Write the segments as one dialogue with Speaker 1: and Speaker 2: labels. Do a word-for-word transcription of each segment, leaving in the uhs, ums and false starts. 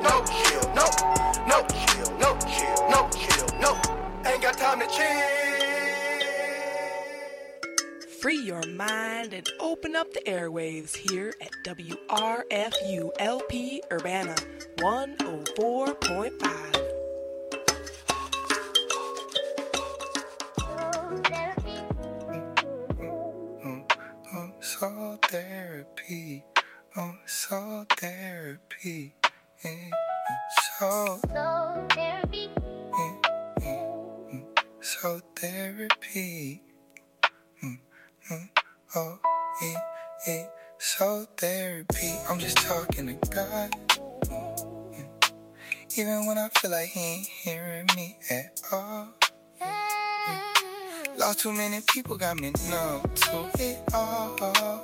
Speaker 1: no chill, no, no chill, no chill, no chill, no. Ain't got time to chill.
Speaker 2: Free your mind and open up the airwaves here at W R F U L P Urbana one oh four point five.
Speaker 3: Soul therapy, oh, soul therapy, yeah, soul therapy, yeah, yeah, soul therapy, mm, mm, oh, yeah, yeah, soul therapy. I'm just talking to God, yeah. Even when I feel like He ain't hearing me at all. Yeah. Lost too many people, got me numb to it all.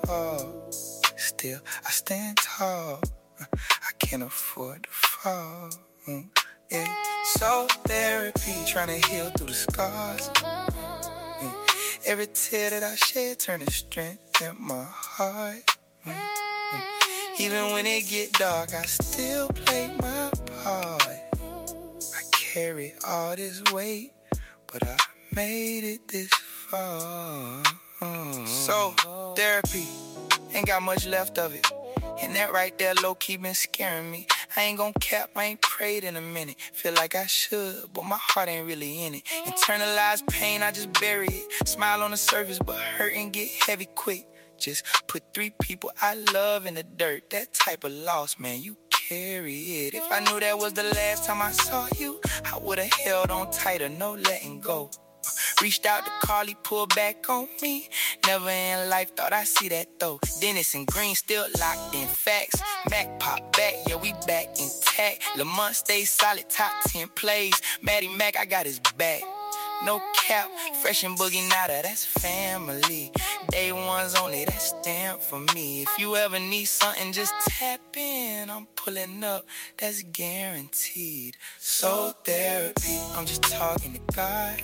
Speaker 3: Still, I stand tall. I can't afford to fall. Mm, yeah. Soul therapy, trying to heal through the scars. Yeah. Every tear that I shed turn to strength in my heart. Mm, mm. Even when it get dark, I still play my part. I carry all this weight, but I made it this far. So, therapy, ain't got much left of it. And that right there low-key been scaring me. I ain't gon' cap, I ain't prayed in a minute. Feel like I should, but my heart ain't really in it. Internalized pain, I just bury it. Smile on the surface, but hurt and get heavy quick. Just put three people I love in the dirt. That type of loss, man, you carry it. If I knew that was the last time I saw you, I would've held on tighter, no letting go. Reached out to Carly, pulled back on me. Never in life thought I'd see that though. Dennis and Green still locked in facts. Mac pop back, yeah, we back intact. Lamont stays solid, top ten plays. Maddie Mac, I got his back. No cap, fresh and boogie nada, that's family. Day one's only, that stand for me. If you ever need something, just tap in. I'm pulling up, that's guaranteed. Soul therapy, I'm just talking to God.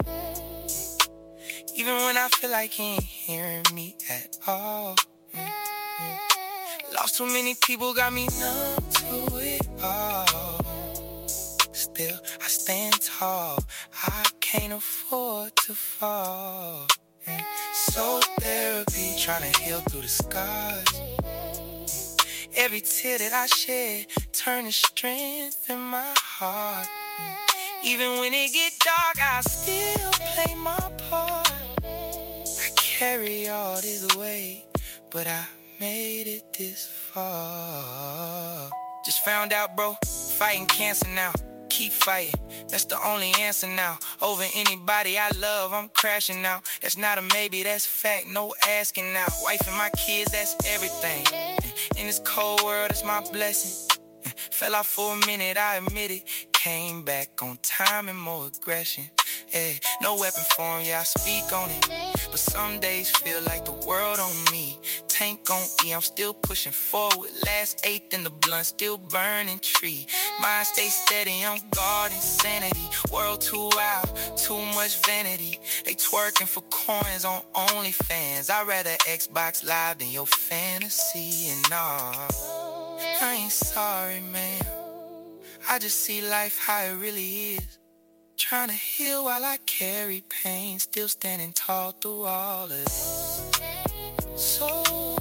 Speaker 3: Even when I feel like He ain't hearing me at all. Mm-hmm. Lost too many people, got me numb to it all. Still, I stand tall. I can't afford to fall. Mm. Soul therapy, trying to heal through the scars. Mm. Every tear that I shed, turn to strength in my heart. Mm. Even when it get dark, I still play my part. I carry all this weight, but I made it this far. Just found out, bro, fighting cancer now. Keep fighting, that's the only answer now. Over anybody I love, I'm crashing out. That's not a maybe, that's fact, no asking now. Wife and my kids, that's everything. In this cold world, it's my blessing. Fell off for a minute, I admit it. Came back on time and more aggression. Hey, no weapon form, yeah, I speak on it. But some days feel like the world on me. Tank on E, I'm still pushing forward. Last eighth in the blunt, still burning tree. Mind stay steady, I'm guarding sanity. World too wild, too much vanity. They twerking for coins on OnlyFans. I'd rather Xbox Live than your fantasy. And nah, I ain't sorry, man. I just see life how it really is. Trying to heal while I carry pain. Still standing tall through all of this. Soul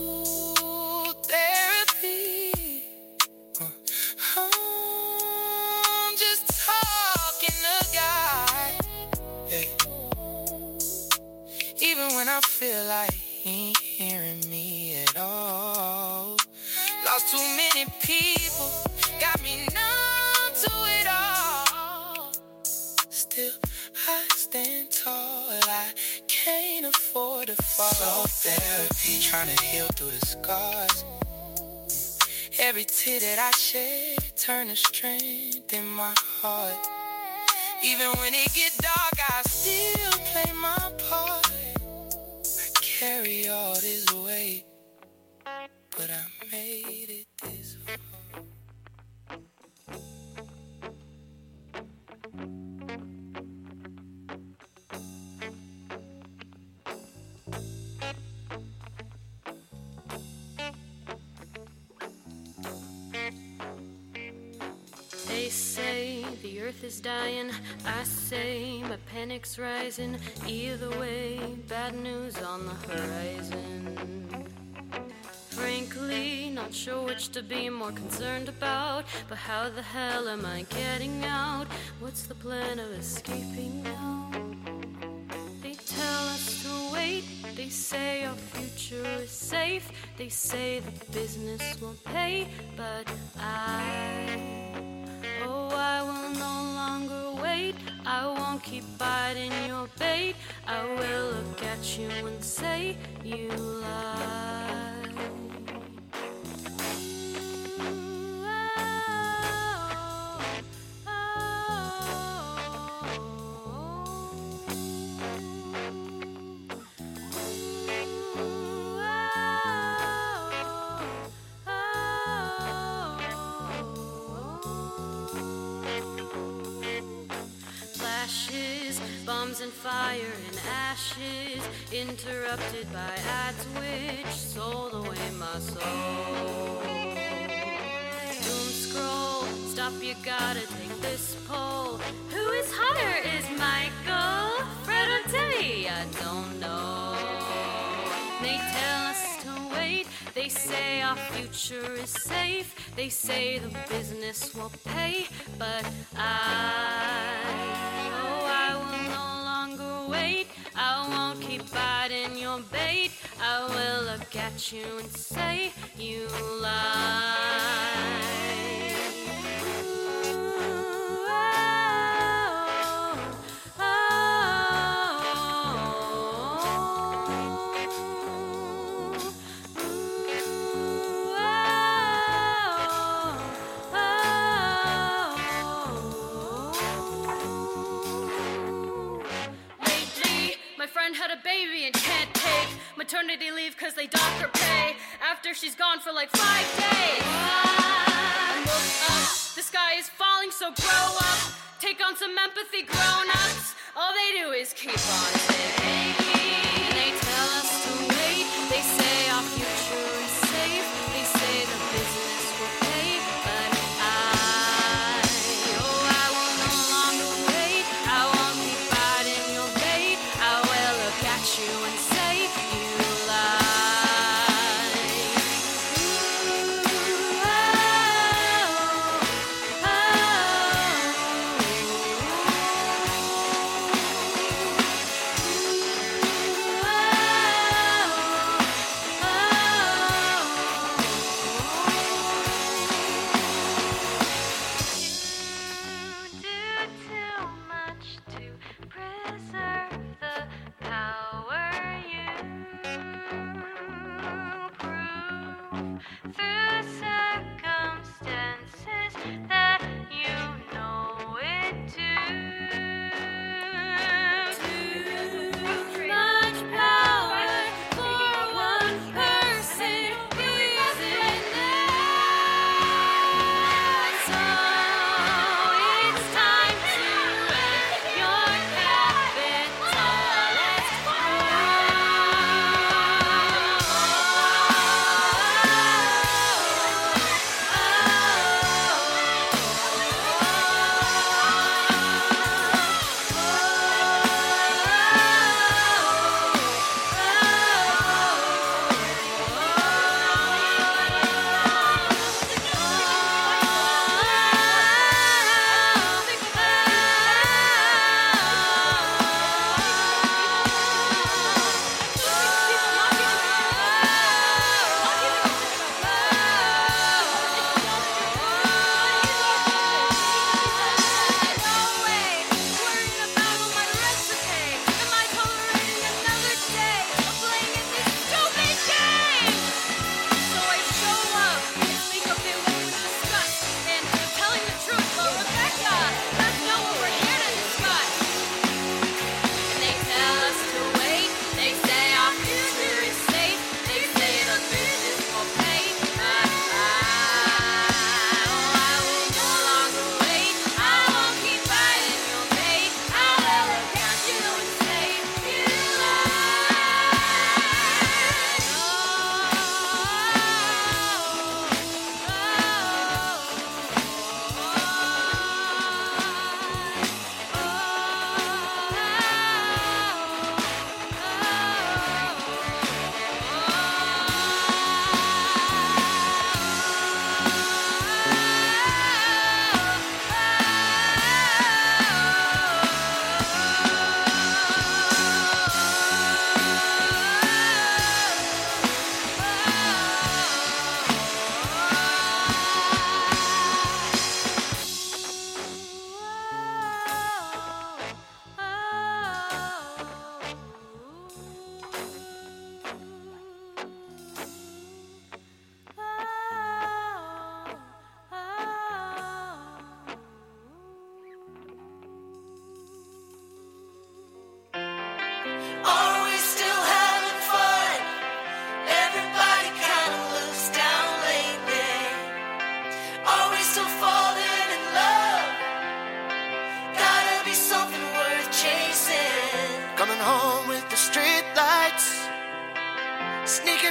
Speaker 3: therapy. uh, I'm just talking to God. Yeah. Even when I feel like He ain't hearing me at all. Lost too many people, got me numb to it all. Still, I stand tall, I can't afford to fall. Soul therapy, trying to heal through the scars. Every tear that I shed, turn to strength in my heart. Even when it get dark, I still play my part. I carry all this weight, but I made it this far.
Speaker 4: the earth is dying. I say my panic's rising. Either way, bad news on the horizon. Frankly, not sure which to be more concerned about. But how the hell am I getting out? What's the plan of escaping now? They tell us to wait. They say our future is safe. They say the business won't pay. But I, oh, I will no longer wait. I won't keep biting your bait. I will look at you and say you lie. Bombs and fire and ashes, interrupted by ads which sold away my soul. Doom scroll, stop, you gotta take this poll. Who is hotter, is Michael, Fred or Timmy? I don't know. They tell us to wait. They say our future is safe. They say the business will pay. But I, oh, I will no longer wait. I won't keep biting your bait. I will look at you and say you lie. Had a baby and can't take maternity leave cause they dock her pay after she's gone for like five days. I look up, the sky is falling, so grow up, take on some empathy, grown-ups. All they do is keep on saying, and they tell us to wait. They say our future is safe. They say the business will pay. But I, oh, I will no longer wait. I won't keep biting your bait. I will look at you and say you lie. Ooh, oh, oh, oh.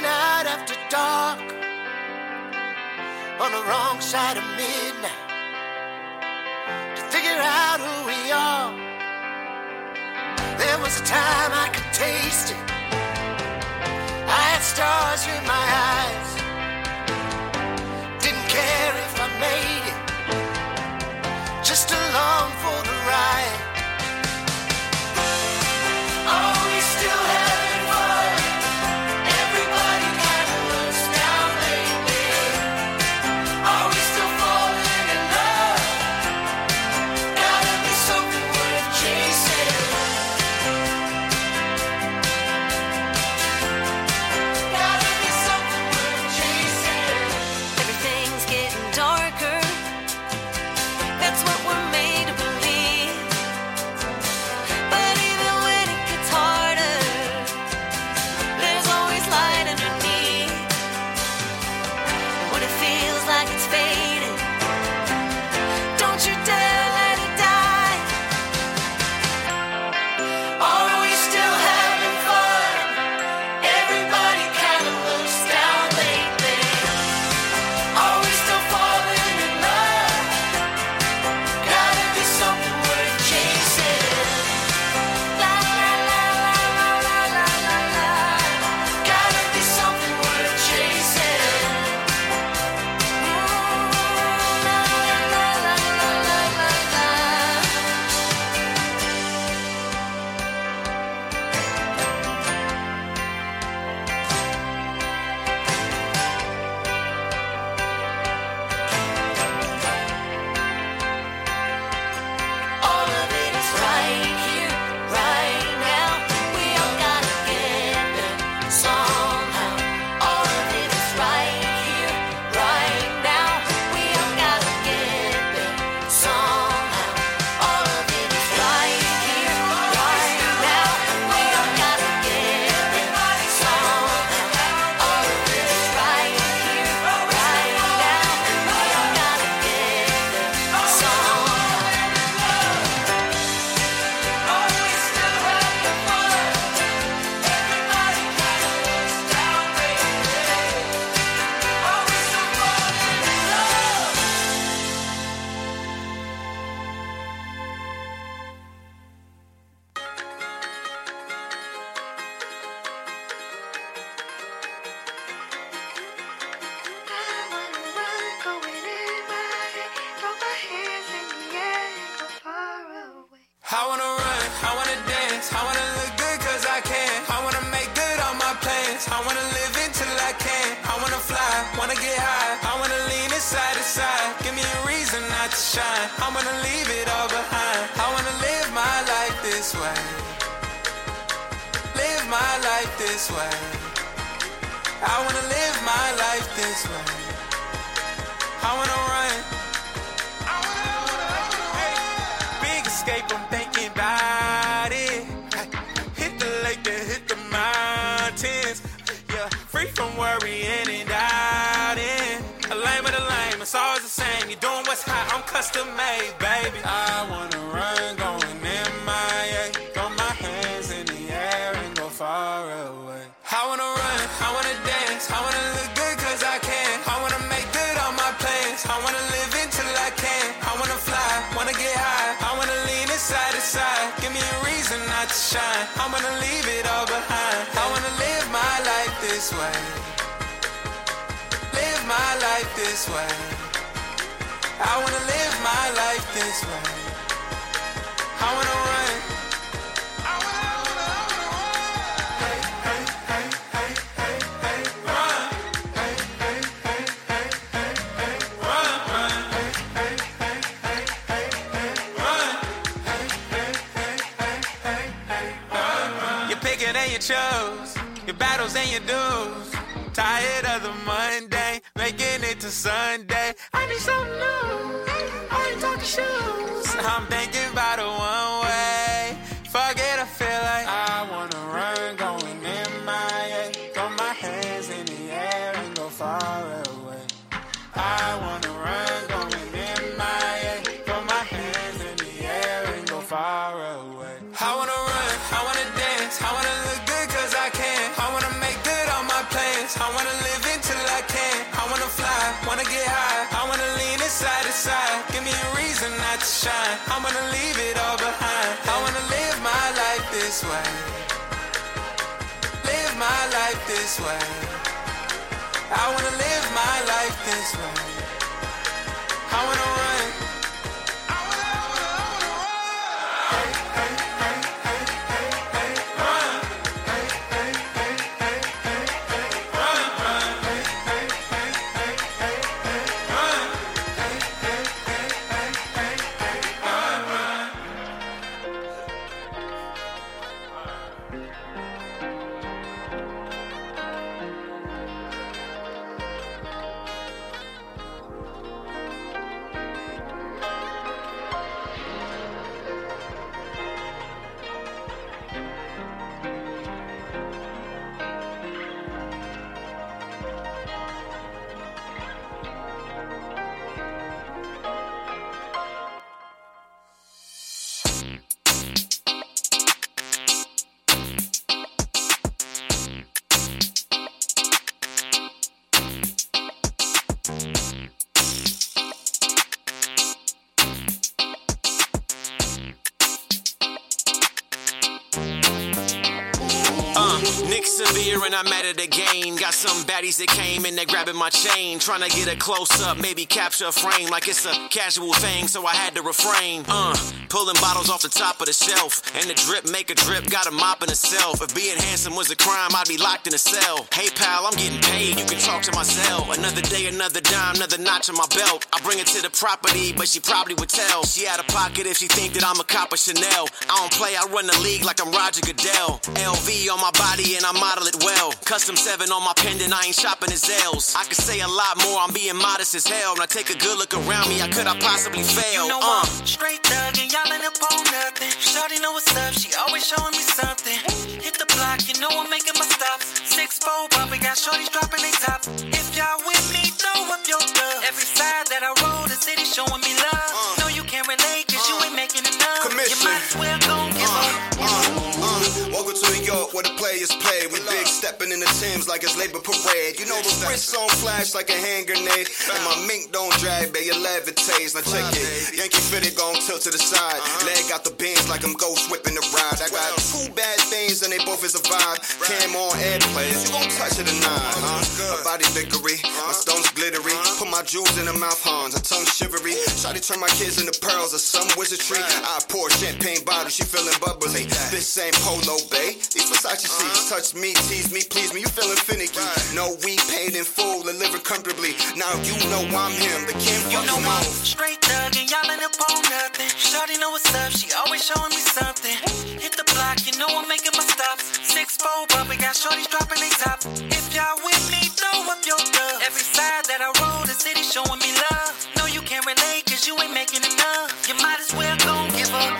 Speaker 5: Standing out after dark on the wrong side of midnight to figure out who we are. There was a time I could taste it. I had stars in my eyes. Didn't care if I made it, just along for the ride. Are we still having fun? Everybody kinda looks down lately. Are we still falling in love? Gotta be something worth chasing. Gotta be something worth chasing.
Speaker 4: Everything's getting darker. That's what we're made to believe. But even when it gets harder, there's always light underneath. When it feels like it's fading, don't you dare let it die.
Speaker 5: Are we still having fun? Everybody kinda looks down lately. Are we still falling in love? Gotta be something worth chasing.
Speaker 4: La la la la la la la la.
Speaker 5: Gotta be something worth chasing.
Speaker 4: Ooh, la la la la la la la la.
Speaker 5: All of it is right here, right now. We all gotta get there somehow. All of it is right here, right now. We all gotta get there somehow. All of it is right here, right now. We all gotta get there somehow. All of it is right here, right now. We all gotta get there somehow. Are we still having fun? Everybody kinda looks down lately. Are we still falling in love?
Speaker 3: I wanna run, I wanna dance, I wanna look good cause I can. I wanna make good all my plans, I wanna live until I can. I wanna fly, wanna get high, I wanna lean it side to side. Give me a reason not to shine, I wanna leave it all behind. I wanna live my life this way, live my life this way. I wanna live my life this way. I wanna run. Big escape, I'm thinking about it. Hit the lake, then hit the mountains. Yeah, free from worrying and doubting. A lame of the lame, it's always the same. You're doing what's hot, I'm custom made, baby. I wanna run, going M I A. Throw my hands in the air and go far away. I wanna run, I wanna dance, I wanna look good cause I can. I wanna make good all my plans, I wanna live until I can. I wanna fly, wanna get high, I wanna lean it side to side. Give me a reason not to shine, I wanna leave it all behind. I wanna live my life this way, live my life this way. I wanna live my life this way. I wanna run. I wanna, I wanna, I wanna run. Hey, hey, hey, hey, hey, hey, run. Hey, hey, hey, hey, hey, hey, run, run. Hey, hey, hey, hey, hey, hey, run. Hey, hey, hey, hey, hey, hey, run, run. You pick it and you choose your battles and your dues. Tired of the Monday, making it to Sunday. I need something new. I ain't talking shoes. I'm thinking about it one way. Forget I feel like I wanna run, going M I A. Throw my hands in the air and go far away. I wanna run, going M I A. Throw my hands in the air and go far away. I wanna run, I wanna dance, I wanna look good cause I can. I wanna make good all my plans,
Speaker 6: shine. I'm gonna leave it all behind. I wanna live my life this way. Live my life this way. I wanna live my life this way. I wanna run. I wanna, I wanna, I wanna run. Hey, hey, hey, hey, hey, hey, run. Hey, hey, hey, hey, hey, hey, run, run. Hey, hey, hey, hey, hey, hey, run. Hey, hey, hey, hey, hey, hey, run, run.
Speaker 7: Nick Severe and I'm at it again. Got some baddies that came and they grabbing my chain, trying to get a close up, maybe capture a frame like it's a casual thing, so I had to refrain. Uh, pulling bottles off the top of the shelf, and the drip make a drip, got a mop in itself. If being handsome was a crime, I'd be locked in a cell. Hey pal, I'm getting paid, you can talk to my cell. Another day, another dime, another notch on my belt. I bring her to the property, but she probably would tell. She out of pocket if she think that I'm a cop of Chanel. I don't play, I run the league like I'm Roger Goodell. L V on my body and I model it well. Custom seven on my pendant, I ain't shopping at Zales. I could say a lot more, I'm being modest as hell. Now take a good look around me, how could I possibly fail?
Speaker 8: You know
Speaker 7: uh.
Speaker 8: I'm straight thug and y'all ain't up on nothing. Shorty know what's up, she always showing me something. Hit the block, you know I'm making my stops. Six four bumping, got shorties dropping they tops. If y'all with me, throw up your love. Every side that I roll, the city showing me love. Uh. No, you can't relate, cause uh. you ain't making enough.
Speaker 1: Commission.
Speaker 8: You might as well gon' give
Speaker 1: uh.
Speaker 8: up.
Speaker 1: Uh. Uh. Welcome to New York, where the players play. We big stepping in the Timbs like it's Labor Parade. You know the wrist on flash like a hand grenade. And my mink don't drag, baby, it levitates. Now check it, Yankee fitted gon' tilt to the side. Leg out the bins like I'm ghost whipping the ride. I got two bad things and they both is a vibe. Cam on airplanes, you gon' touch it or not, huh? My body victory, my stones glittery. Put my jewels in the mouth horns, her tongue shivery. Shawty turn my kids into pearls or some wizardry. I pour champagne bottle, she feeling bubbly. This ain't Polo Bay, these Versace seats. Touch me, tease me, please me, you feeling finicky. No, we paid in full and living comfortably. Now you know I'm him, the king
Speaker 8: You know I'm
Speaker 1: mouth.
Speaker 8: straight thug and y'all ain't up on nothing. Shorty know what's up, she always showing me something. Hit the block, you know I'm making my stops. Six four bumping, got shorties dropping they tops. If y'all with me, throw up your love. Every side that I roll, the city showing me love. No, you can't relate, cause you ain't making enough. You might as well gon' give up.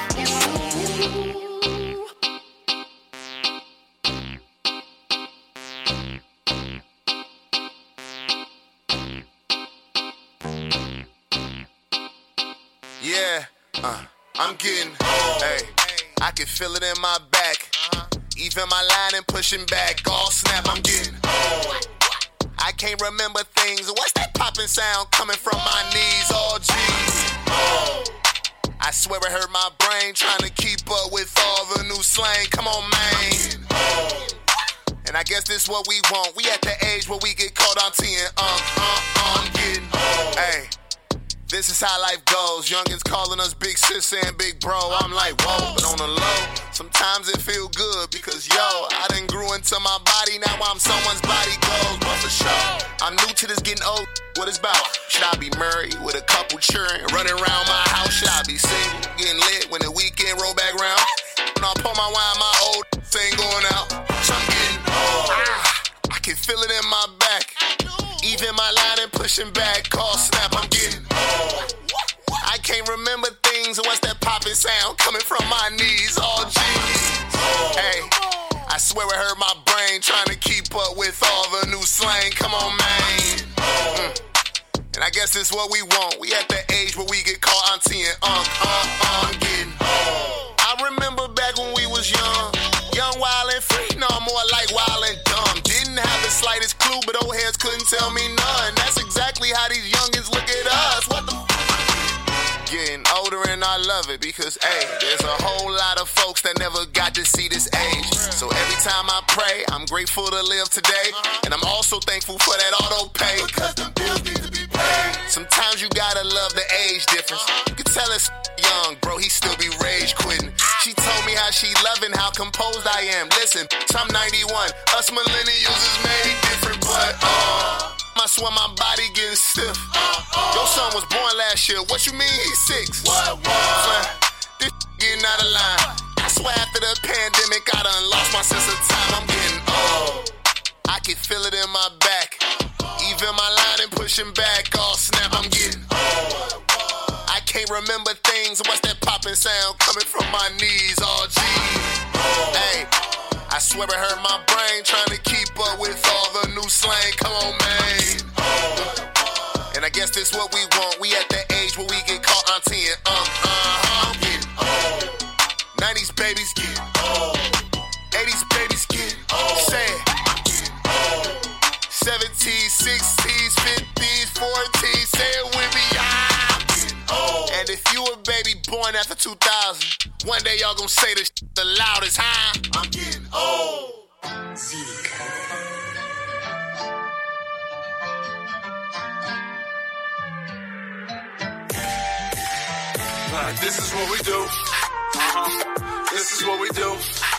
Speaker 9: Yeah, uh, I'm getting, hey, I can feel it in my back. Even my line and pushing back. All snap, I'm getting, I can't remember things. What's that popping sound coming from my knees? Oh, geez. I swear it hurt my brain trying to keep up with all the new slang. Come on, man. And I guess this what we want. We at the age where we get caught on T and um, um, um, getting, hey. This is how life goes. Youngins calling us big sis and big bro. I'm like, whoa, but on the low, sometimes it feel good because, yo, I done grew into my body. Now I'm someone's body goes, but for sure, I'm new to this getting old. What it's about? Should I be married with a couple children, running around my house? Should I be single, getting lit when the weekend roll back around? When I pour my wine, my old thing going out. So I'm getting, ah, I can feel it in my back. Even my line and pushing back, call snap, I'm getting, I can't remember things. What's that popping sound coming from my knees? Oh, jeez. Hey, I swear it hurt my brain trying to keep up with all the new slang. Come on, man. Mm. And I guess this what we want. We at the age where we get caught auntie and unk, unk, unk, getting. I remember back when we was young. Young, wild, and free. No, more like wild and dumb. Didn't have the slightest clue, but old heads couldn't tell me none. That's exactly how these youngins look at us. What the f? Getting older older and I love it because, hey, there's a whole lot of folks that never got to see this age. So every time I pray, I'm grateful to live today. And I'm also thankful for that auto pay. Because the bills need to be paid. Sometimes you gotta love the age difference. You can tell us young, bro, he still be rage quitting. She told me how she loving, how composed I am. Listen, I'm ninety-one, us millennials is made different, but uh, I swear my body getting stiff. Your son was born last year, what you mean he's six? What, what? This getting out of line. I swear after the pandemic, I done lost my sense of time. I'm getting old. I can feel it in my back. Even my line and pushing back. All snap, I'm getting old. I can't remember things. What's that popping sound coming from my knees? Oh, geez. Hey, I swear it hurt my brain trying to keep up with all the new slang. Come on, man. And I guess this what we want. We at the age where we get caught auntie and unc. Uh-huh. I'm getting old. nineties babies get old. eighties babies get old. Say it. seventies, sixties, fifties, forties. Say it with me. I'm getting old. And if you a baby born after two thousand, one day y'all gonna say this shit the loudest, huh? I'm getting old.
Speaker 6: Like, this is what we do. Uh-huh. This is what we do.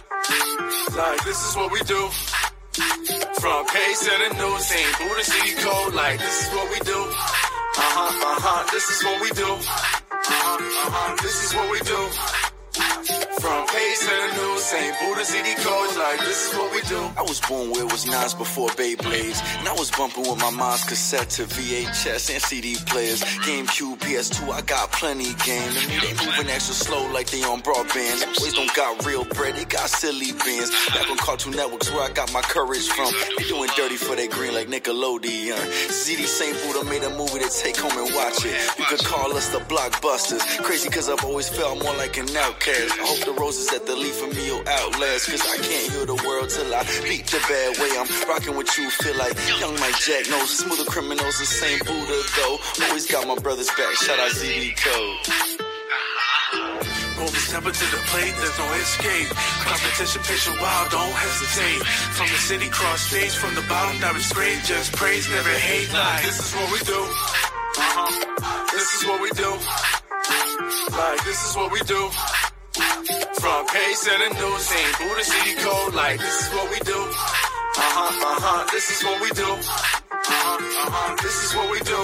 Speaker 6: Like, this is what we do. From Pace and the news, Saint Buddha City Code. Like, this is what we do. Uh-huh, uh-huh. This is what we do. Uh-huh, uh-huh. This is what we do. From Pace and the news, Saint Buddha City Codes. Like, this is what we do.
Speaker 10: I was born where it was nines before Beyblades, and I was bumping with my mom's cassette to V H S and C D players. GameCube, P S two, I got plenty game. And me, they moving extra slow like they on broadband. Them boys don't got real bread, they got silly bands. Back on Cartoon Networks where I got my courage from. They doing dirty for that green like Nickelodeon. Z D Saint Buddha made a movie to take home and watch it. You could call us the Blockbusters. Crazy cause I've always felt more like an outcast. I hope the roses at the leaf of me will outlast. Cause I can't heal the world till I beat the bad way. I'm rocking with you, feel like young Mike Jack knows. Smoother criminals and Saint Buddha though. Always got my brothers back, shout out Z D Code.
Speaker 6: Roll the stepper to the plate, there's no escape. Competition, patient, wild, don't hesitate. From the city, cross stage, from the bottom, that was great. Just praise, never hate. Like, this is what we do. Uh-huh. This is what we do. Like, this is what we do. From Pace and the news, Saint Buddha City Code. Like, this is what we do. Uh-huh, uh-huh, this is what we do. Uh-huh, uh-huh, this is what we do.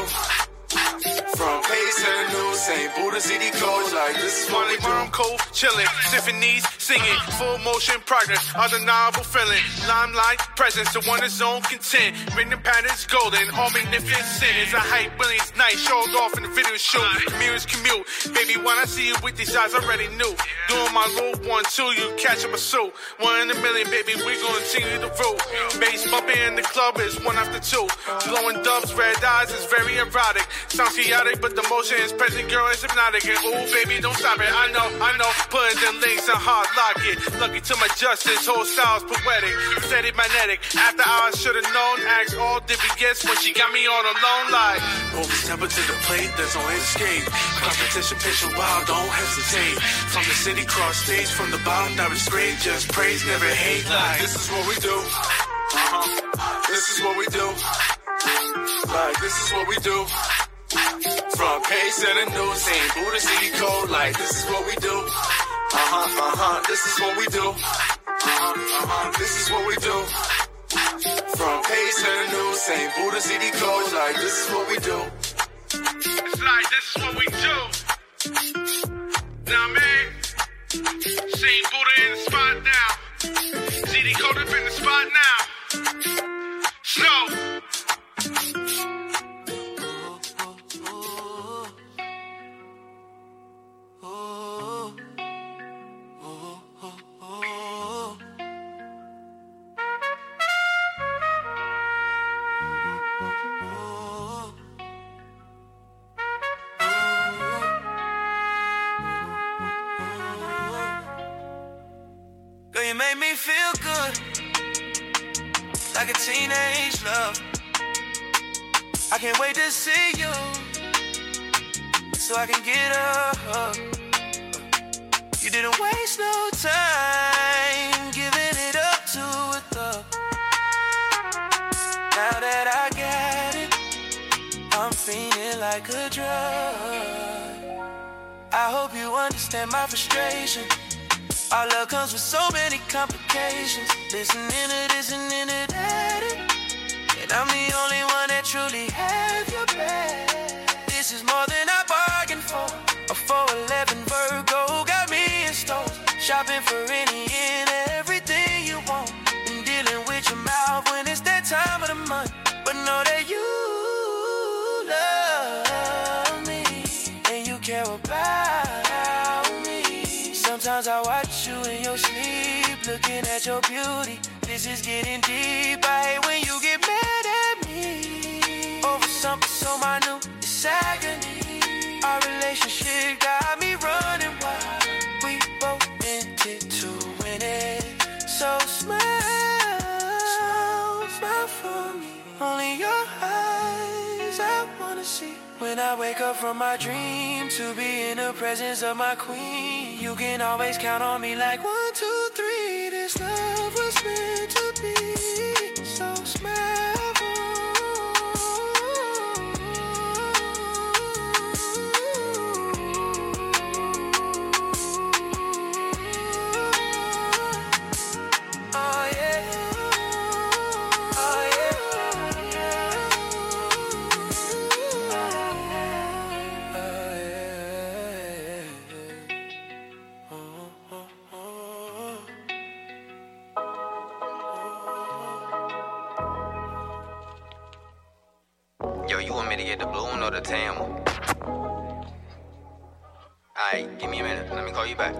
Speaker 6: From Pace and the news, Saint Buddha City Codes. Like, this is what we do.
Speaker 11: I'm cold, chilling, symphonies, singing, full motion progress, undeniable feeling, limelight presence, the one is on content, ring the patterns golden, all magnificent, is a hype, brilliance, night, showed off in the video shoot, mirrors commute, baby, when I see you with these eyes, I already knew, doing my little one, two, you catch up a suit, one in a million, baby, we gonna continue the route, bass bumping in the club is one after two, blowing dubs, red eyes is very erotic, sounds chaotic, but the motion is present, girl, it's hypnotic, and ooh, baby, don't stop it, I know, I know, putting them links and hard lock it, lucky to my justice, whole style's poetic, steady magnetic, after hours should've known, asked all different guests when she got me on alone, like,
Speaker 6: roll the stepper to the plate, there's no escape, competition, patient, wild, don't hesitate, from the city, cross stage, from the bottom, that was great, just praise, never hate, like, this is what we do, uh-huh, this is what we do, like, this is what we do. From Pace and the news, Saint Buddha City Code. Like, this is what we do. Uh-huh, uh-huh, this is what we do. Uh-huh, uh-huh, this is what we do. From Pace and the news, Saint Buddha City Code. Like, this is what we do.
Speaker 11: it's like, this is what we do, now man, Saint Buddha in the spot now, Z D Code up in the spot now, so,
Speaker 8: You made me feel good, like a teenage love. I can't wait to see you. so I can get up. You didn't waste no time giving it up to a thug. Now that I got it, I'm feeling like a drug. I hope you understand my frustration. Our love comes with so many complications. Listening to this and into that, and I'm the only one that truly have your back. This is more than I bargained for. A four eleven Virgo got me in stores, shopping for any and everything you want, and dealing with your mouth when it's that time of the month. But know that you love me and you care about me. Sometimes I watch you in your sleep, looking at your beauty. This is getting deep. I hate when you get mad at me over something so minute. It's agony. Our relationship got me running wild. We both intended to win it. So smile, smile for me. Only your eyes I wanna see. When I wake up from my dream to be in the presence of my queen, you can always count on me like one, two, three. This love was meant to be. So smile.
Speaker 12: Yo, you want me to get the blue one or the tan one? Alright, give me a minute. Let me call you back.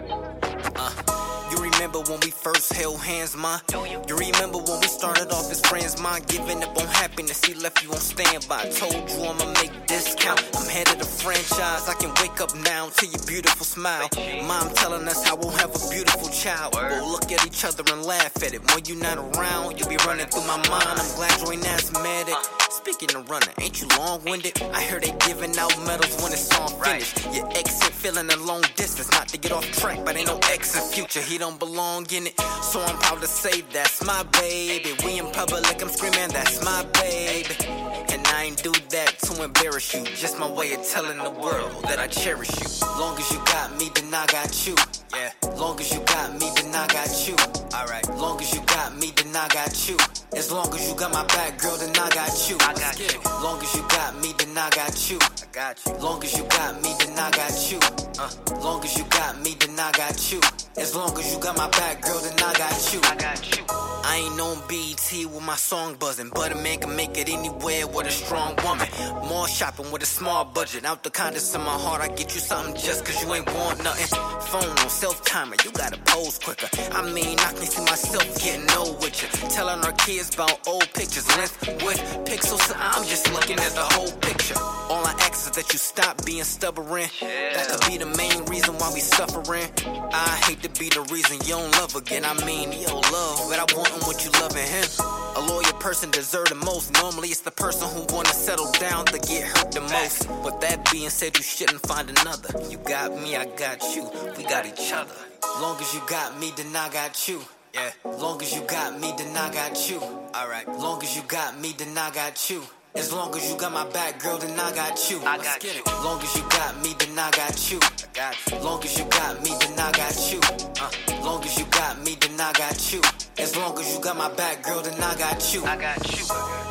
Speaker 7: Uh, you remember when we first held hands, ma? You remember when we started off as friends, ma? Giving up on happiness, he left you on standby. Told you I'ma make this count. I'm head of the franchise. I can wake up now to your beautiful smile. Mom telling us how we'll have a beautiful child. We'll look at each other and laugh at it. When you're not around, you'll be running through my mind. I'm glad you ain't asthmatic. Speaking of running, ain't you long-winded? I heard they giving out medals when it's all finished. Your exit feeling a long distance, not to get off track, but ain't no exit future. He don't belong in it, so I'm proud to say that's my baby. We in public, I'm screaming, that's my baby. And I ain't do that to embarrass you, just my way of telling the world that I cherish you. Long as you got me, then I got you. Yeah. Long as you got me, then I got you. Alright. Long as you got me, then I got you. As long as you got my back, girl, then I got you. I got you. Long as you got me, then I got you. I got you. Long as you got me, then I got you. Uh. Long as you got me, then I got you. As long as you got my back, girl, then I got you. I got you. I ain't on B E T with my song buzzing, but a man can make it anywhere with a strong woman. More shopping with a small budget. Out the kindness of my heart, I get you something just cause you ain't want nothing. Phone on self-timer, you gotta pose quicker. I mean, I can see myself getting old with you. Telling our kids about old pictures, length, width, pixels. So I'm just looking at the whole picture. All I ask is that you stop being stubborn. That could be the main reason why we suffering. I hate to be the reason you don't love again. I mean, yo, love, but I want him what you loving him. A loyal person deserve the most. Normally it's the person who wanna settle down that get hurt the most. But that being said, you shouldn't find another. You got me, I got you. We got each other. Long as you got me, then I got you. Yeah. Long as you got me, then I got you. Alright. Long as you got me, then I got you. As long as you got my back, girl, then I got you. I got you. Long as you got me, then I got you. I got you. Long as you got me, then I got you. Uh. Long as you got me, then I got you. As long as you got my back, girl, then I got you. I got you.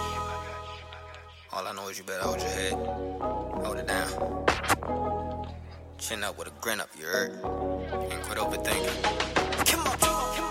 Speaker 7: All I know is you better hold your head. Hold it down. Chin up with a grin up, you heard? And quit overthinking. Come on, come on, come on.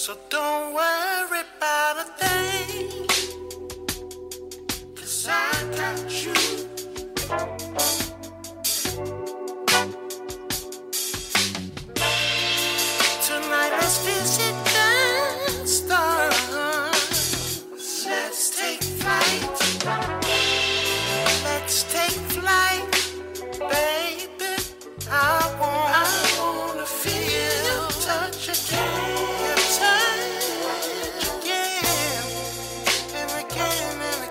Speaker 8: So don't worry about a thing, 'cause I got you. Tonight let's visit the stars. Let's take flight. Let's take flight, baby. I want, I wanna feel your touch again, your touch again, and again and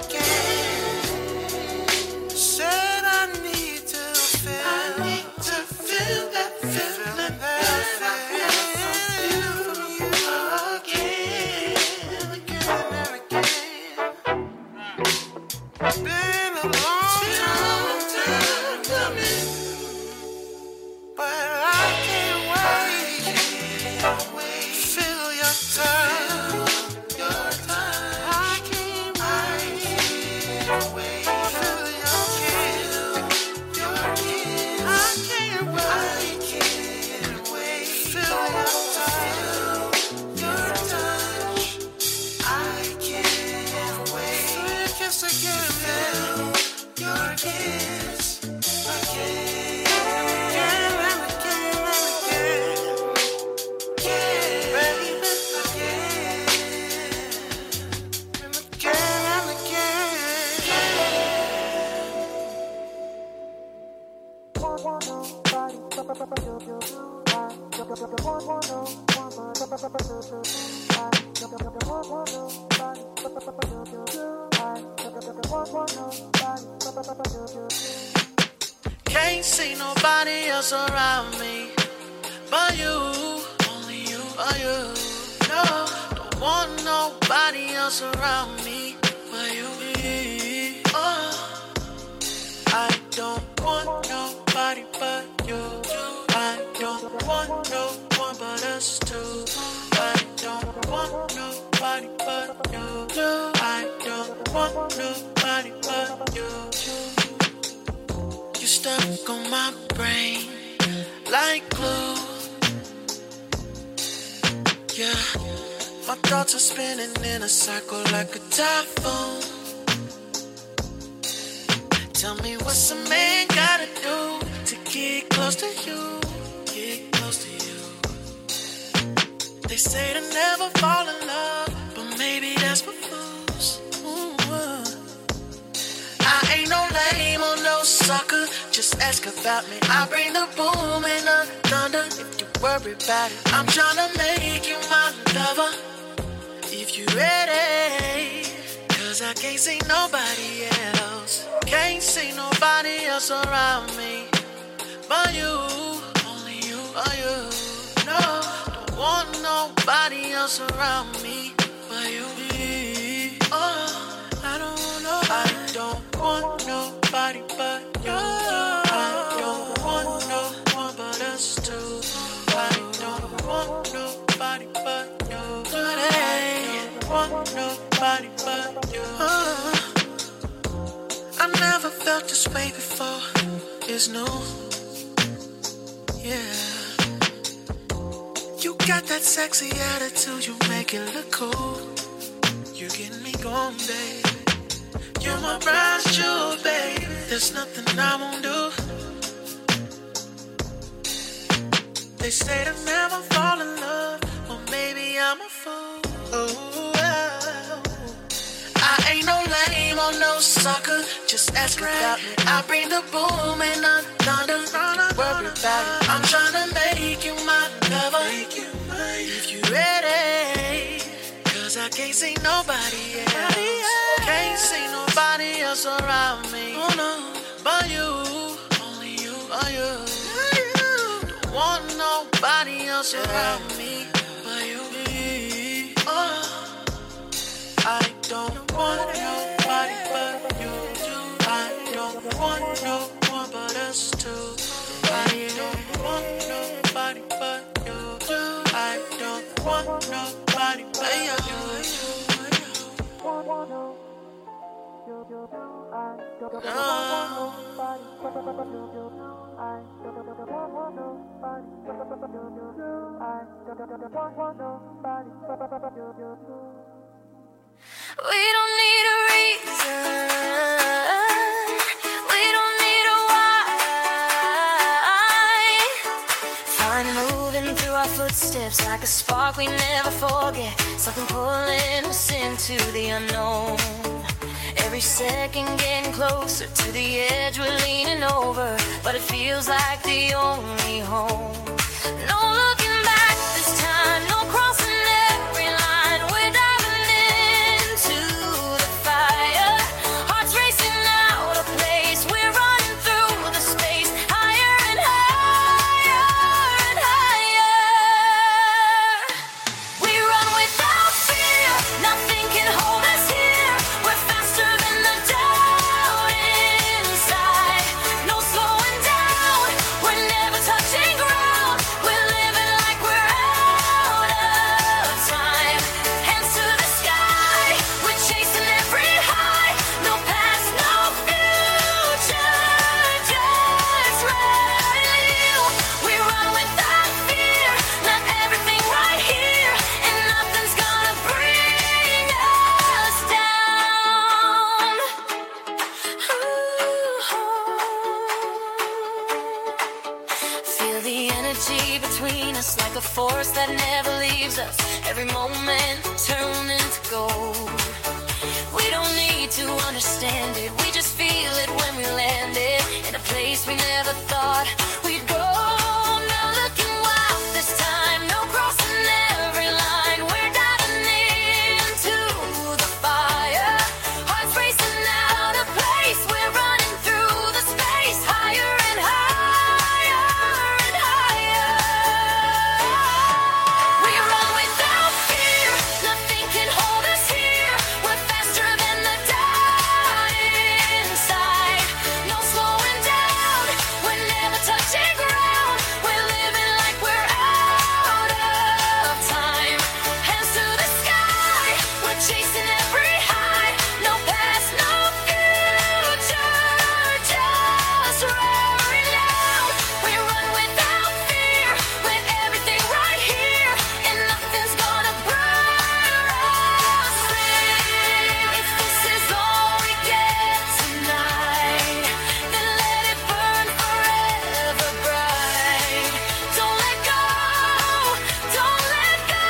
Speaker 8: again. Said I need to feel, I need to feel that feeling that I feel from you again, again and again. Been a long time coming, but I can't wait. Feel your touch, your touch. I can't wait. Feel your kiss, your kiss. I can't wait. Feel your touch, your touch. I can't wait. Feel your kiss again. Feel your kiss again. Again and again and again. Yeah, baby, again. And again and can't see nobody else around me but you, only you, but you. No, don't want nobody else around me but you. Oh, I don't want nobody but you. I don't want no one but us two. I don't want nobody but you. I don't want nobody but you. You stuck on my brain like glue. Yeah, my thoughts are spinning in a circle like a typhoon. Tell me what's a man gotta do to get close to you, get close to you. They say to never fall in love, but maybe that's for fools. Ooh, uh. I ain't no lame or no sucker, just ask about me. I bring the boom and the thunder if you worry about it. I'm tryna make you my lover, if you ready, 'cause I can't see nobody else. Can't see nobody else around me but you, only you, but you. No, don't want nobody else around me but you. Oh, I don't want nobody. I don't want nobody but you. I don't want no one but us two. I don't want nobody but you. I don't want nobody but you. Oh, I never felt this way before. It's new. Yeah. You got that sexy attitude, you make it look cool. You get me going, baby. You're my bright jewel, baby. There's nothing I won't do. They say to never fall in love, well maybe I'm a fool. Oh, oh. I ain't no lame or no sucker, just ask about me. I bring the boom and the thunder, don't worry about it. I'm tryna make you my lover, if you ready, 'cause I can't see nobody else. Can't see nobody else around me, oh no, but you, only you, but you. Don't want nobody else around me but you. Oh, I don't want nobody but you. I don't want no one but us two. I don't want nobody but you. I don't want nobody but you. No.
Speaker 5: We don't need a reason. We don't need a why. Find moving through our footsteps like a spark we never forget. Something pulling us into the unknown. Every second getting closer to the edge we're leaning over, but it feels like the only home. No looking back this time, no crossing every line. We're diving into the fire. Hearts racing out of place. We're running through the space, higher and higher and higher. We run without fear. Nothing can hold us here. We're faster than the doubt inside. No slowing down. We're never touching ground. We're living like we're out of time. Hands to the sky. We're chasing every high. No past, no future. Just real. We run without fear. Not everything right here. And nothing's gonna bring us down. Feel the energy between us like a force that never leaves us. Every moment turning to gold. We don't need to understand it. We just feel it when we land it in a place we never thought we'd go. No looking wild this time. No crossing every line. We're diving into the fire. Hearts racing out of place. We're running through the space, higher and higher and higher. We run without fear. Nothing can hold us here. We're faster than the doubt inside. No slowing down. We're never touching ground. We're living like we're out of time. Hands to the sky. We're chasing every high. No past, no future. Just roaring out. We run without fear. With everything right here. And nothing's gonna burn us. If this is all we get tonight, then let it burn forever bright. Don't let go. Don't let go.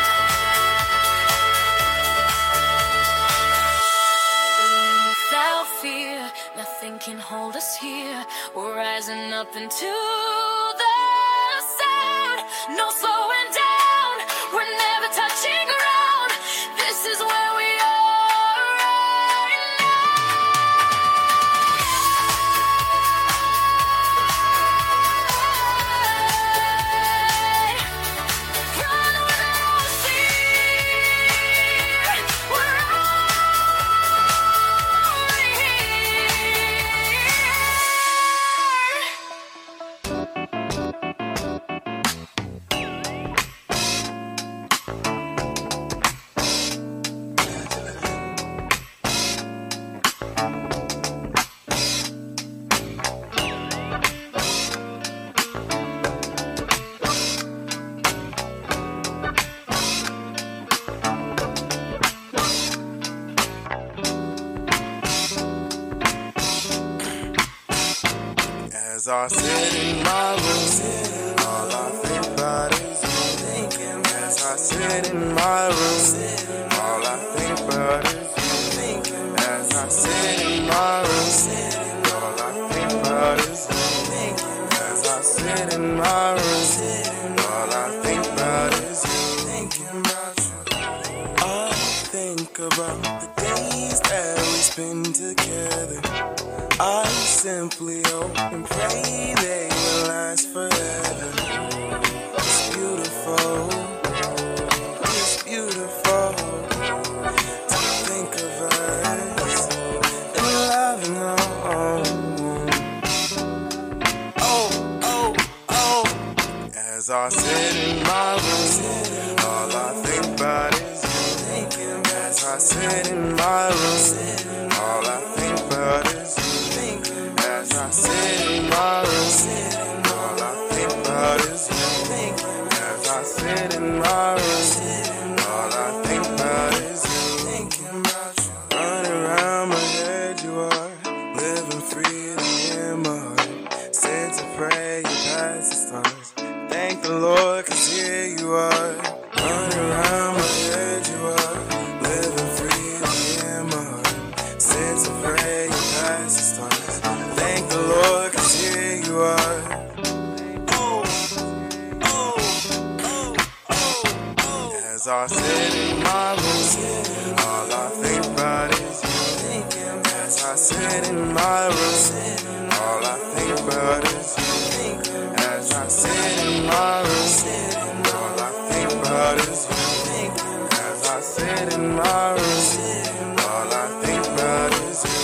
Speaker 5: Without fear, nothing can hold us here. We're rising up into the sound. No slowing down. We're never touching ground. This is where we are right now. Run without fear. We're already
Speaker 13: As I sit in my room, all I think about is you. As I sit in my room, all I think about is you. As I sit in my room, all I think about is you. As I sit in my room, all I think about is you. I think about the days that we spend together. I simply hope and pray they will last forever. It's beautiful, it's beautiful to think of us and loving on. Oh, oh, oh. As I sit in my room, all I think about is you. As I sit in my room, all I think about is you. As I sit in my room, all I think about is you. As I sit in my room, all I think about is you. Running around my head, you are living freely in my heart. Said to pray, you pass the stars. Thank the Lord, cause here you are. Running around my head, you are living freely in my heart. Said to pray, you pass the stars. Thank the Lord, cause here you are. As I sit in my room, all I think about is you. As I sit in my room, all I think about is you. As I sit in my room, all I think about is you. As I sit in my room, all I think about is you.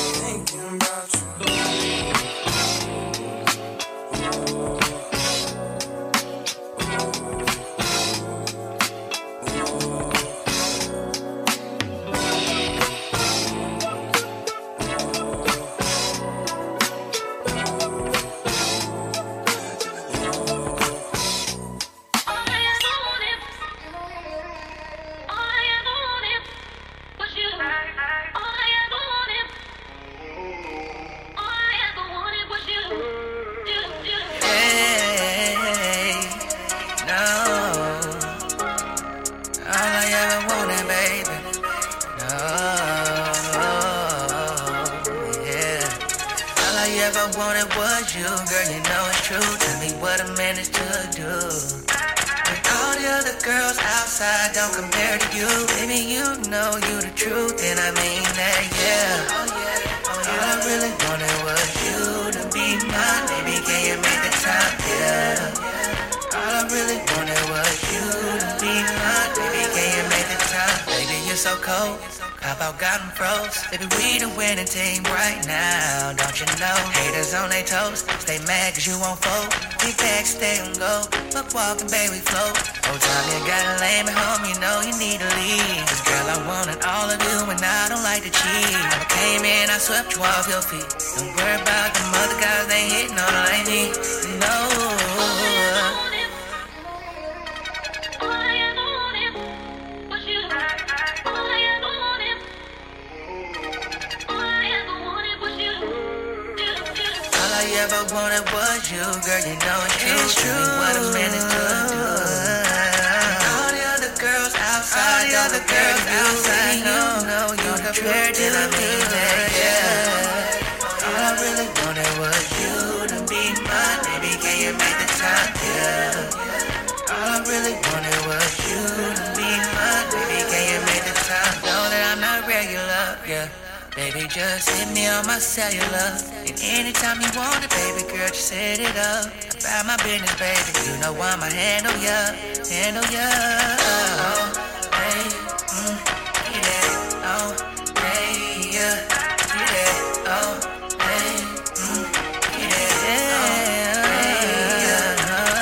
Speaker 14: Don't compare to you, baby, you know you the truth, and I mean that, yeah. All I really wanted was you to be mine, baby, can you make the time, yeah. All I really wanted was you to be mine, baby, can you make the time, baby, you're so cold. How about gotten froze? Baby, we the winning team right now, don't you know? Haters on their toes, stay mad cause you won't fold. Big back, stay on go, look walking, baby, float. Whole time you gotta lay me home, you know you need to leave. Cause girl, I wanted all of you and I don't like to cheat. I came in, I swept you off your feet. Don't worry about them other guys, they hitting on like me. No. Ever wanted was you, girl, you know it's true. It's true. What a minute to do. All the other girls outside, all the other girls outside, you know you compared to me, yeah. All I really wanted was you to be mine, baby, can you make the time, yeah. All I really wanted was you to be mine, baby, can you make the time? Know that I'm not regular, yeah. Baby, just hit me on my cellular. And anytime you want it, baby girl, just set it up. About my business, baby. You know I'ma handle ya, handle ya. Oh, hey, mm, get that. Oh, hey, yeah, get that. Oh, hey, mm, get that. Oh, hey, yeah.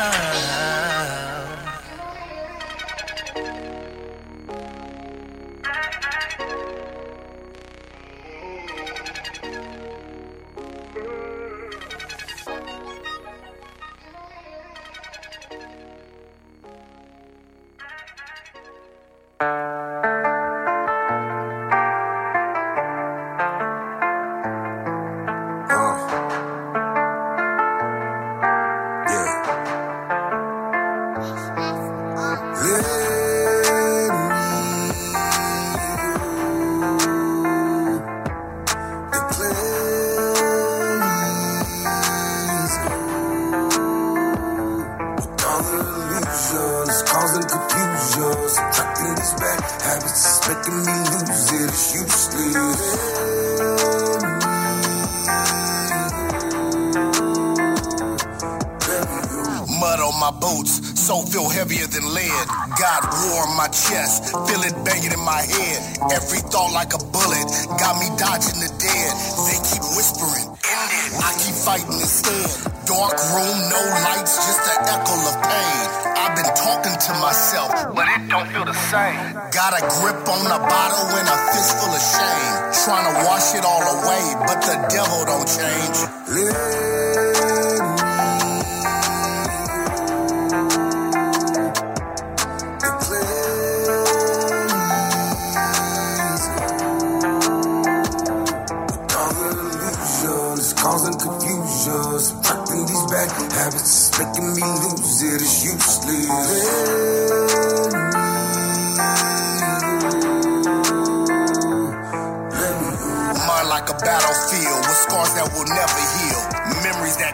Speaker 9: Heavier than lead, God war on my chest, feel it banging in my head. Every thought like a bullet, got me dodging the dead. They keep whispering, I keep fighting instead. Dark room, no lights, just an echo of pain. I've been talking to myself, but it don't feel the same. Got a grip on the bottle and a fistful of shame. Trying to wash it all away, but the devil don't change. Let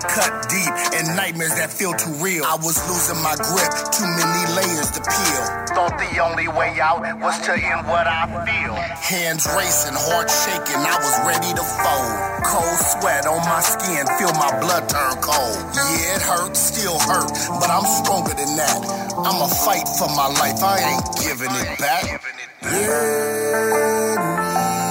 Speaker 15: cut deep, and nightmares that feel too real. I was losing my grip, too many layers to peel. Thought the only way out was to end what I feel. Hands racing, heart shaking, I was ready to fold. Cold sweat on my skin, feel my blood turn cold. Yeah, it hurt, still hurt, but I'm stronger than that. I'ma fight for my life, I ain't giving it back. Let me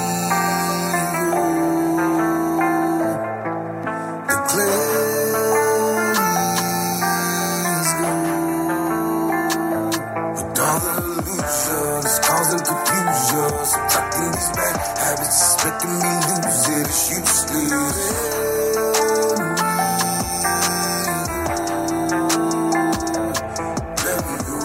Speaker 15: causing confusion, subtracting these bad habits, making me lose it. It's useless. Let me go.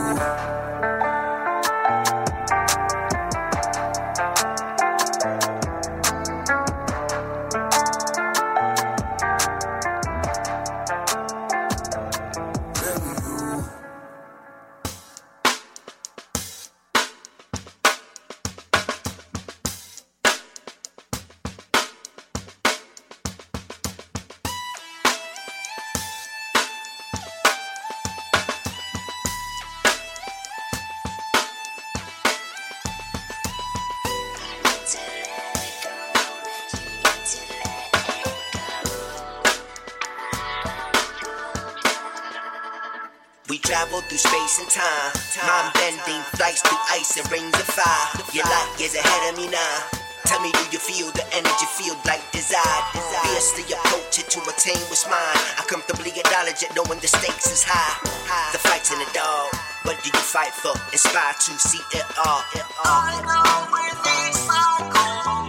Speaker 16: We travel through space and time, mind bending flights through ice and rings of fire. Your life is ahead of me now. Tell me, do you feel the energy, feel like desire? Fiercely approach it to attain what's mine. I comfortably acknowledge it, knowing the stakes is high. The fight's in the dog. What do you fight for? Inspired to see it all. It all. I know where these are going.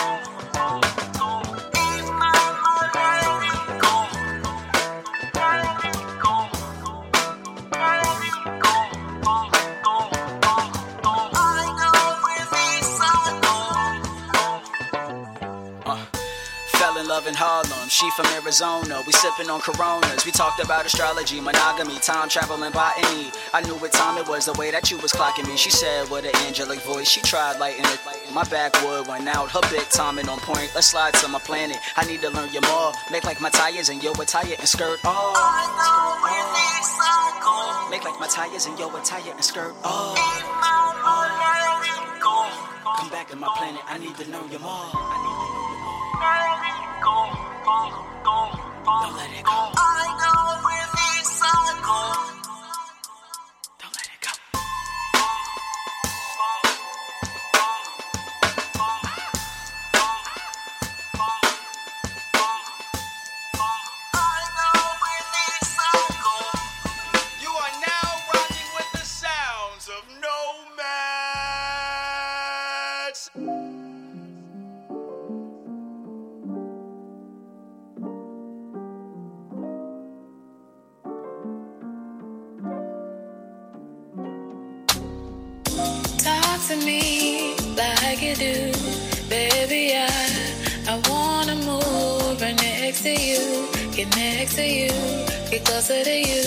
Speaker 17: Love in Harlem, she from Arizona. We sipping on Coronas. We talked about astrology, monogamy, time travel, and botany. I knew what time it was, the way that you was clocking me. She said with an angelic voice, she tried lighting it. My backwood went out, her big timing on point. Let's slide to my planet. I need to learn you more. Make like my tires and your attire and skirt. Oh, make like my tires and your attire and skirt. Oh, come back to my planet. I need to know you more. I need to know you more. Don't let it go. I know where these are going. Don't let it go. I know where these are going.
Speaker 18: You are now rocking with the sounds of Nomads.
Speaker 19: To me like you do, baby. I I wanna move right next to you, get next to you, get closer to you.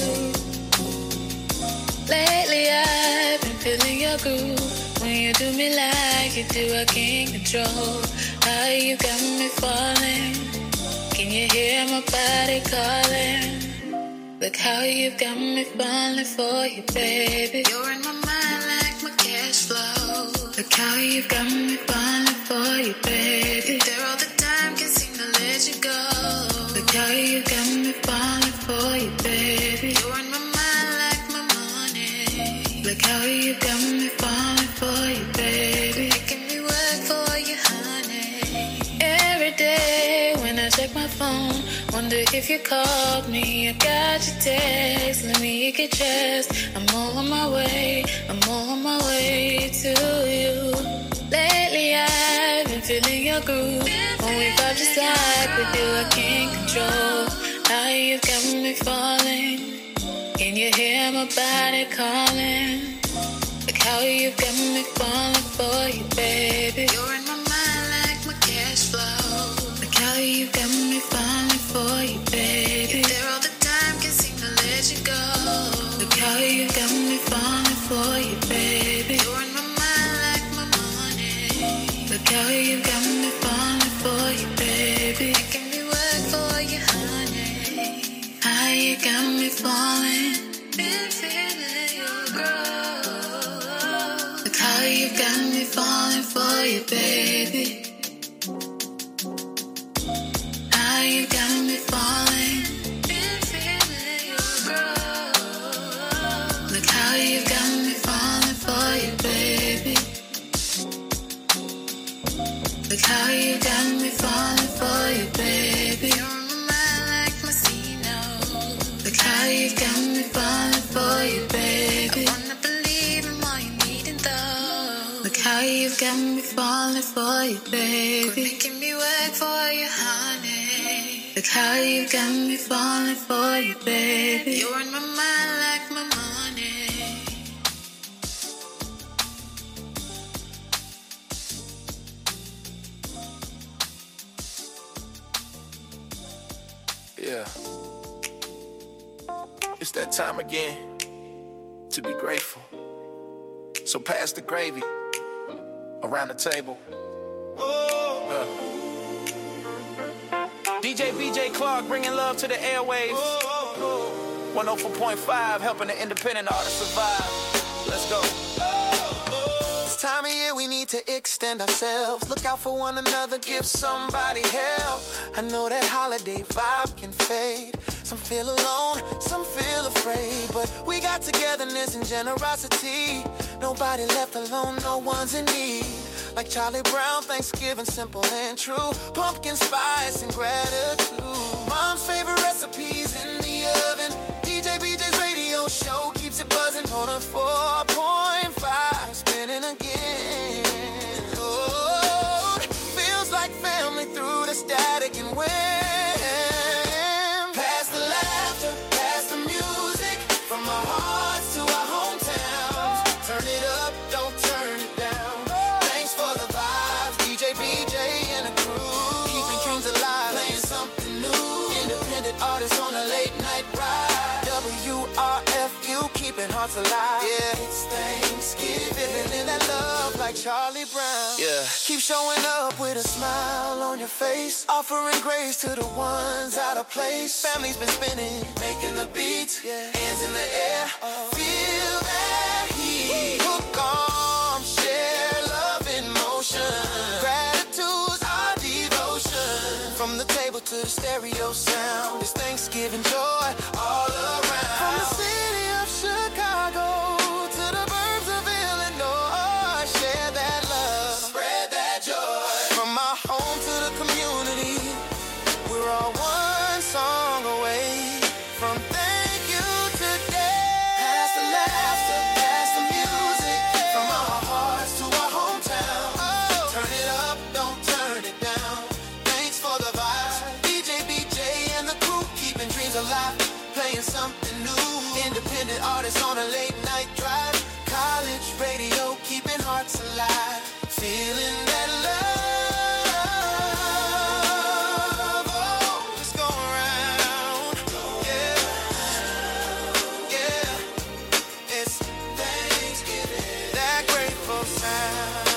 Speaker 19: Lately I've been feeling your groove. When you do me like you do, I can't control how you got me falling. Can you hear my body calling? Look how you got me falling for you, baby. You're in my mind like my cash flow. Look how you got me falling for you, baby. There all the time, can't seem to let you go. Look how you got me falling for you, baby. You're in my mind like my money. Look how you got me falling for you, baby. Making me work for you, honey. Every day when I check my phone, wonder if you called me. I got your text, let me get dressed. I'm on my way, I'm on my way to you. Lately I've been feeling your groove. When we vibe just like we do, I can't control how you got me falling. Can you hear my body calling? Look how you got me falling for you, baby. You're in my mind like my cash flow. Look how you got me falling for you, baby. You're there all the time, can't seem to let you go. Look how you got me falling for you, baby. You're in my mind like my money. Look how you got me falling for you, baby. Making me work for you, honey. you got me falling. Been feeling you grow. Look how you got me falling for you, baby. How you got me falling. Been feeling you grow. Look how you got me falling for you, baby. Look how you got me falling for you, baby. You're on my mind like Messino. Look how you got me falling for you, baby. I wanna believe in all you need and though. Look how you got me falling for you, baby. Quit making me work for you, honey. Look how you got me falling for you, baby. You're on my mind like my money.
Speaker 20: Yeah. It's that time again to be grateful. So pass the gravy around the table. Uh. D J B J Clark bringing love to the airwaves. one oh four point five helping the independent artists survive. Let's go. This time of year we need to extend ourselves. Look out for one another, give somebody help. I know that holiday vibe can fade. Some feel alone, some feel afraid. But we got togetherness and generosity. Nobody left alone, no one's in need. Like Charlie Brown, Thanksgiving, simple and true. Pumpkin spice and gratitude. Mom's favorite recipes in the oven. D J B J's radio show keeps it buzzing on a four point five, spinning again. Oh, feels like family through the static and wind. Pass the laughter, pass the music, from our hearts to our hometowns. Turn it up, don't turn it down. Thanks for the vibes, D J B J and the crew. Keeping dreams alive, playing something new. Independent artists on a late night ride. W R F U, keeping hearts alive. Yeah, it's Thanksgiving, living in that love like Charlie Brown. Yeah, keep showing up with a smile on your face, offering grace to the ones out of place. Family's been spinning, making the beats. Yeah, hands in the air, feel that heat. Hook arms, share love in motion. Gratitude's our devotion. From the table to the stereo sound, it's Thanksgiving joy all around. From the city of Chicago to the burbs of Illinois, share that love, spread that joy. From our home to the community, we're all one song away from thank you today. Pass the laughter, pass the music, from our hearts to our hometown. Oh, turn it up, don't turn it down. Thanks for the vibes, D J B J and the crew, keeping dreams alive, playing something new. Independent artists on a late night drive. College radio, keeping hearts alive. Feeling that love. Oh, let's go around. Yeah, yeah. It's Thanksgiving. That grateful sound.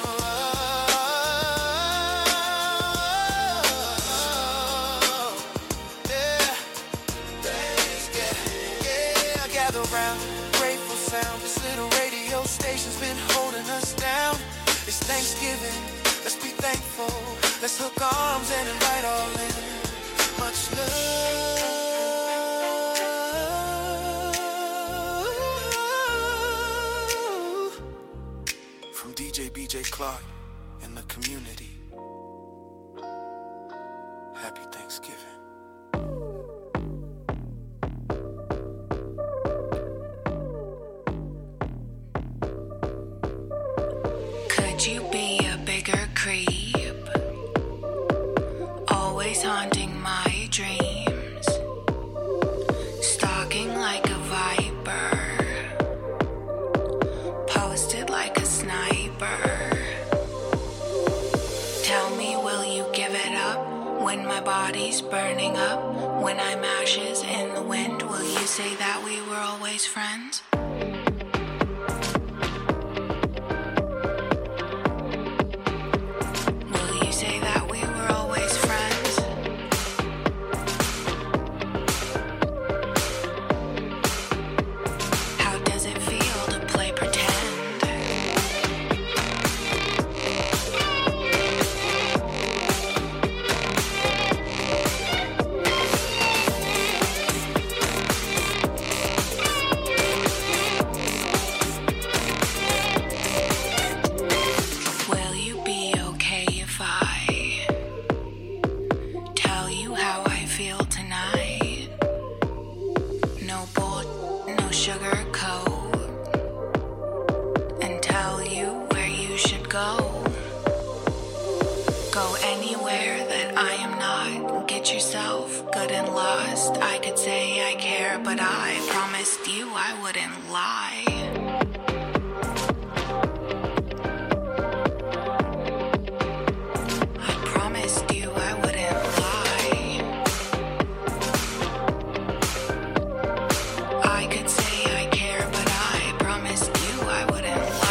Speaker 20: Yeah, Thanksgiving. Yeah, gather round. Grateful sound. This little radio station's been holding us down. It's Thanksgiving. Let's be thankful. Let's hook arms and invite all in. Much love from D J B J Clark and the community. Happy Thanksgiving.
Speaker 19: Could you be a bigger creep? Always haunting my dreams. Stalking like a viper. Posted like a sniper. Tell me, will you give it up? When my body's burning up, when I'm ashes in the wind, will you say that we were always friends? Will you say that we were always friends? and lost. I could say I care, but I promised you I wouldn't lie. I promised you I wouldn't lie. I could say I care, but I promised you I wouldn't lie.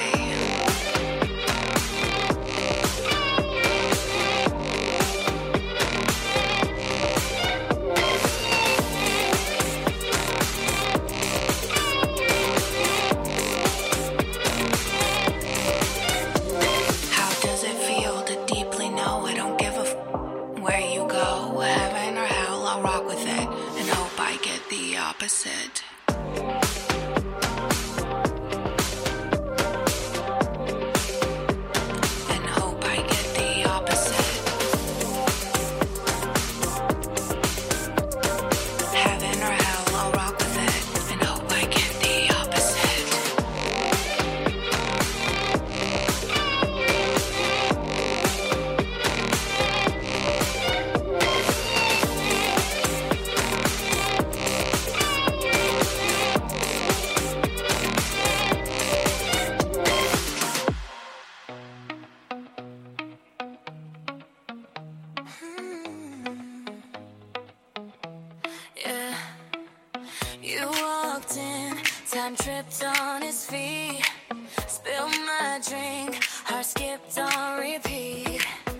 Speaker 19: How does it feel to deeply know I don't give a f- where you go? Heaven or hell, I'll rock with it and hope I get the opposite. And hope I get the opposite. Heaven or hell, I'll rock with it and hope I get the opposite.
Speaker 5: Yeah, you walked in, time tripped on his feet, spilled my drink, heart skipped on repeat.